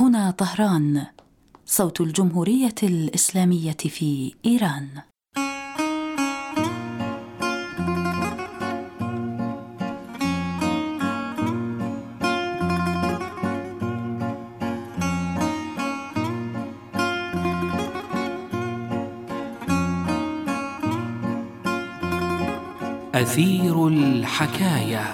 هنا طهران، صوت الجمهورية الإسلامية في إيران. أثير الحكاية.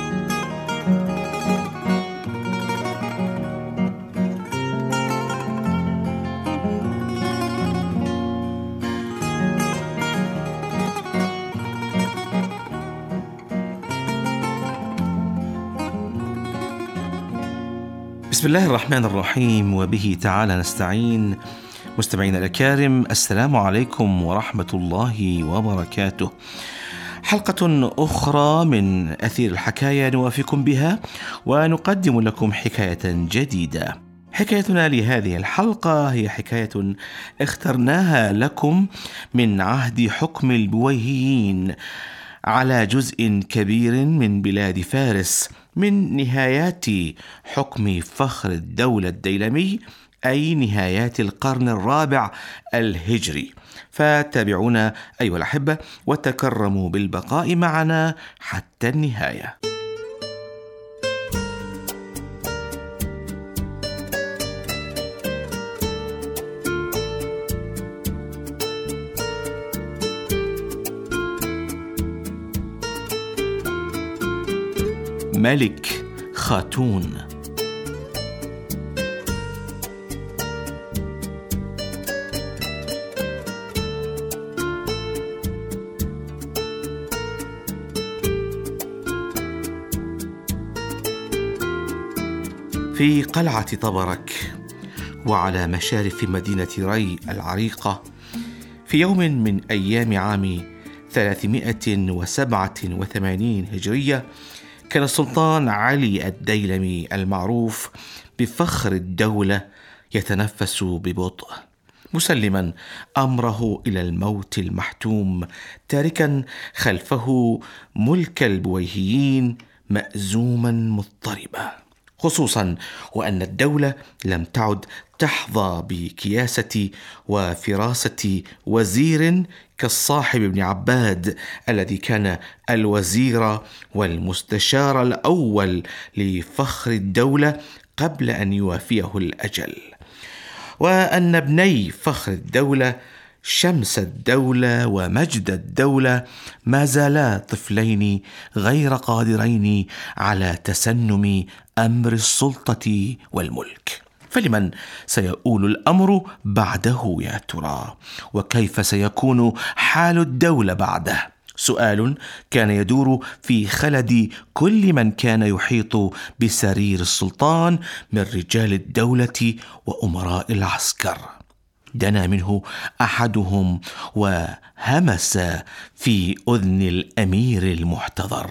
بسم الله الرحمن الرحيم، وبه تعالى نستعين. مستمعينا الأكارم، السلام عليكم ورحمة الله وبركاته. حلقة أخرى من أثير الحكاية نوافيكم بها ونقدم لكم حكاية جديدة. حكايتنا لهذه الحلقة هي حكاية اخترناها لكم من عهد حكم البويهيين على جزء كبير من بلاد فارس، من نهايات حكم فخر الدولة الديلمي، أي نهايات القرن الرابع الهجري. فتابعونا أيها الأحبة وتكرموا بالبقاء معنا حتى النهاية. ملك خاتون. في قلعة طبرك وعلى مشارف مدينة ري العريقة، في يوم من أيام عام 387 هجرية، كان السلطان علي الديلمي المعروف بفخر الدولة يتنفس ببطء، مسلما أمره إلى الموت المحتوم، تاركا خلفه ملك البويهيين مأزوما مضطربا، خصوصا وأن الدولة لم تعد تحظى بكياسة وفراسة وزير كالصاحب بن عباد، الذي كان الوزير والمستشار الأول لفخر الدولة قبل أن يوافيه الأجل، وأن ابني فخر الدولة شمس الدولة ومجد الدولة ما زالا طفلين غير قادرين على تسنم أمر السلطة والملك. فلمن سيؤول الأمر بعده يا ترى؟ وكيف سيكون حال الدولة بعده؟ سؤال كان يدور في خلد كل من كان يحيط بسرير السلطان من رجال الدولة وأمراء العسكر. دنا منه أحدهم وهمس في أذن الأمير المحتضر: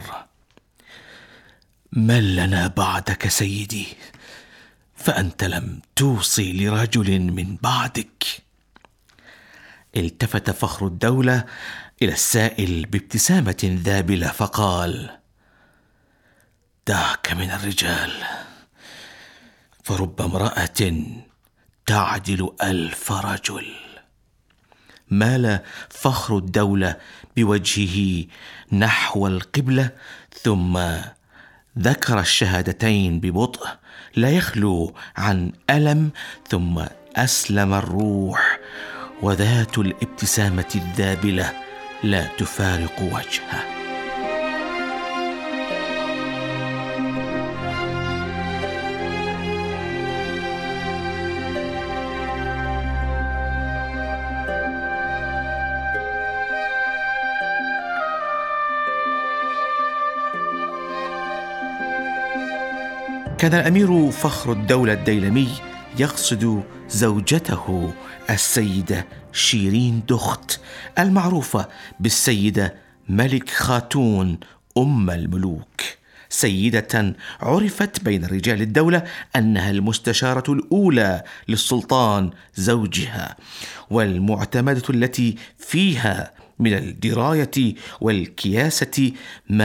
من لنا بعدك سيدي؟ فأنت لم توصي لرجل من بعدك. التفت فخر الدولة إلى السائل بابتسامة ذابلة فقال: دعك من الرجال، فرب امرأة تعدل 1000 رجل. مال فخر الدولة بوجهه نحو القبلة، ثم ذكر الشهادتين ببطء لا يخلو عن ألم، ثم أسلم الروح، وذات الابتسامة الذابلة لا تفارق وجهه. كان الأمير فخر الدولة الديلمي يقصد زوجته السيدة شيرين دخت، المعروفة بالسيدة ملك خاتون أم الملوك، سيدة عرفت بين رجال الدولة أنها المستشارة الأولى للسلطان زوجها، والمعتمدة التي فيها من الدراية والكياسة ما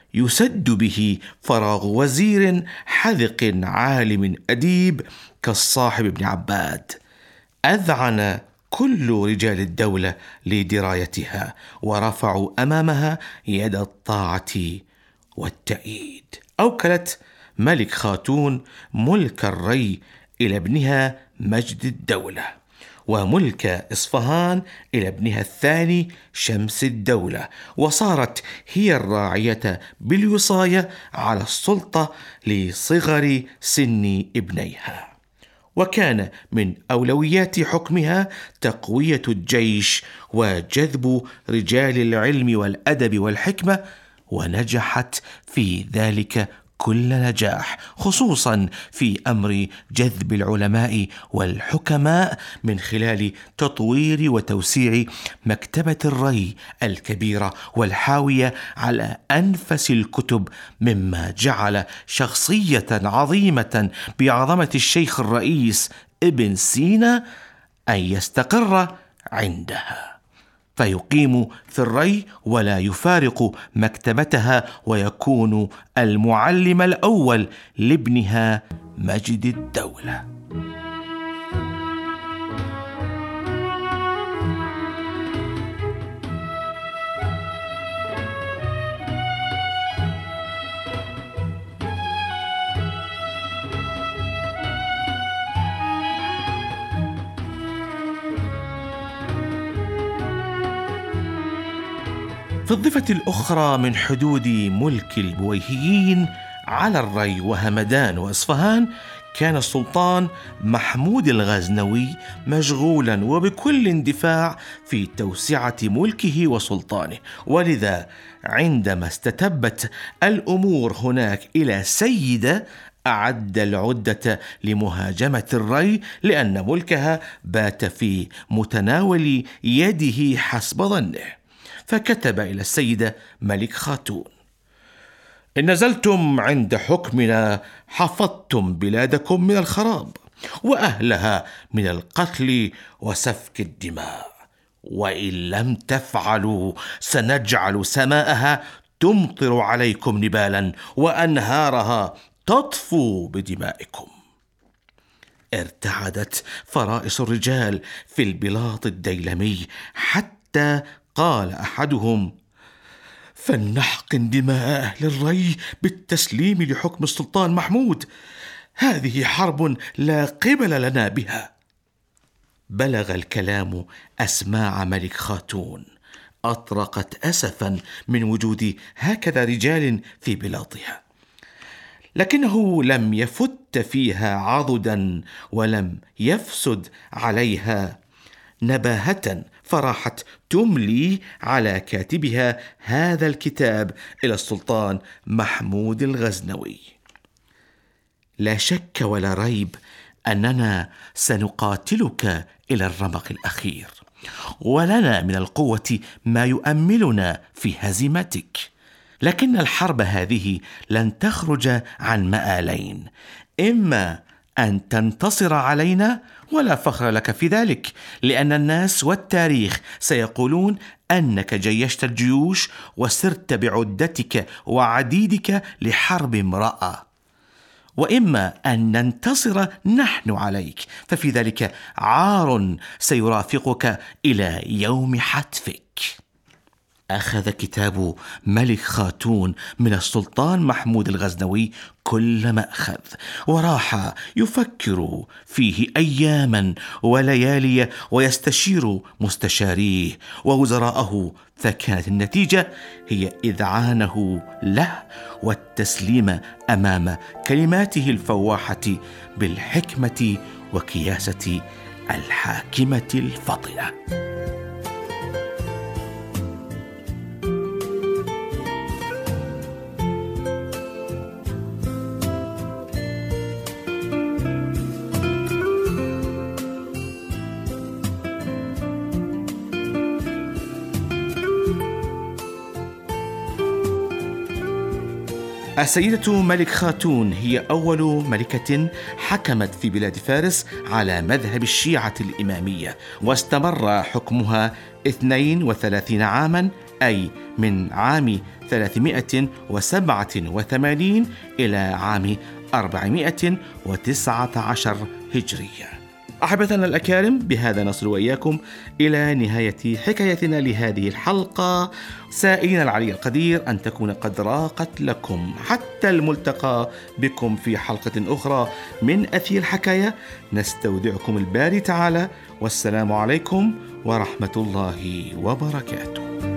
يسد به فراغ وزير حذق عالم أديب كالصاحب ابن عباد. أذعن كل رجال الدولة لدرايتها ورفعوا أمامها يد الطاعة والتأييد. أوكلت ملك خاتون ملك الري إلى ابنها مجد الدولة، وملك إصفهان إلى ابنها الثاني شمس الدولة، وصارت هي الراعية بالوصاية على السلطة لصغر سن ابنيها. وكان من أولويات حكمها تقوية الجيش وجذب رجال العلم والأدب والحكمة، ونجحت في ذلك كل نجاح، خصوصا في أمر جذب العلماء والحكماء من خلال تطوير وتوسيع مكتبة الري الكبيرة والحاوية على أنفس الكتب، مما جعل شخصية عظيمة بعظمة الشيخ الرئيس ابن سينا أن يستقر عندها، فيقيم في الري ولا يفارق مكتبتها، ويكون المعلم الأول لابنها مجد الدولة. في الضفة الأخرى من حدود ملك البويهيين على الري وهمدان وإصفهان، كان السلطان محمود الغزنوي مشغولا وبكل اندفاع في توسعة ملكه وسلطانه، ولذا عندما استتبت الأمور هناك إلى سيدة أعد العدة لمهاجمة الري، لأن ملكها بات في متناول يده حسب ظنه. فكتب إلى السيدة ملك خاتون: إن نزلتم عند حكمنا حفظتم بلادكم من الخراب وأهلها من القتل وسفك الدماء، وإن لم تفعلوا سنجعل سماءها تمطر عليكم نبالا وأنهارها تطفو بدمائكم. ارتعدت فرائس الرجال في البلاط الديلمي، حتى قال أحدهم: فلنحقن دماء أهل الري بالتسليم لحكم السلطان محمود، هذه حرب لا قبل لنا بها. بلغ الكلام أسماع ملك خاتون، أطرقت أسفا من وجود هكذا رجال في بلاطها، لكنه لم يفت فيها عضدا ولم يفسد عليها نباهة، فراحت تملي على كاتبها هذا الكتاب إلى السلطان محمود الغزنوي: لا شك ولا ريب أننا سنقاتلك إلى الرمق الأخير، ولنا من القوة ما يؤملنا في هزيمتك، لكن الحرب هذه لن تخرج عن مآلين: إما أن تنتصر علينا، ولا فخر لك في ذلك، لأن الناس والتاريخ سيقولون أنك جيشت الجيوش وسرت بعدتك وعديدك لحرب امرأة، وإما أن ننتصر نحن عليك، ففي ذلك عار سيرافقك إلى يوم حتفك. أخذ كتاب ملك خاتون من السلطان محمود الغزنوي كل مأخذ، وراح يفكر فيه أياما وليالي ويستشير مستشاريه ووزراءه، فكانت النتيجة هي إذعانه له والتسليم أمام كلماته الفواحة بالحكمة وكياسة الحاكمة الفطنة. السيدة ملك خاتون هي أول ملكة حكمت في بلاد فارس على مذهب الشيعة الإمامية، واستمر حكمها 32 عاما أي من عام 387 إلى عام 419 هجرية. أحبتنا الأكارم، بهذا نصل وإياكم إلى نهاية حكايتنا لهذه الحلقة، سائلين العلي القدير أن تكون قد راقت لكم. حتى الملتقى بكم في حلقة أخرى من أثير الحكاية، نستودعكم الباري تعالى، والسلام عليكم ورحمة الله وبركاته.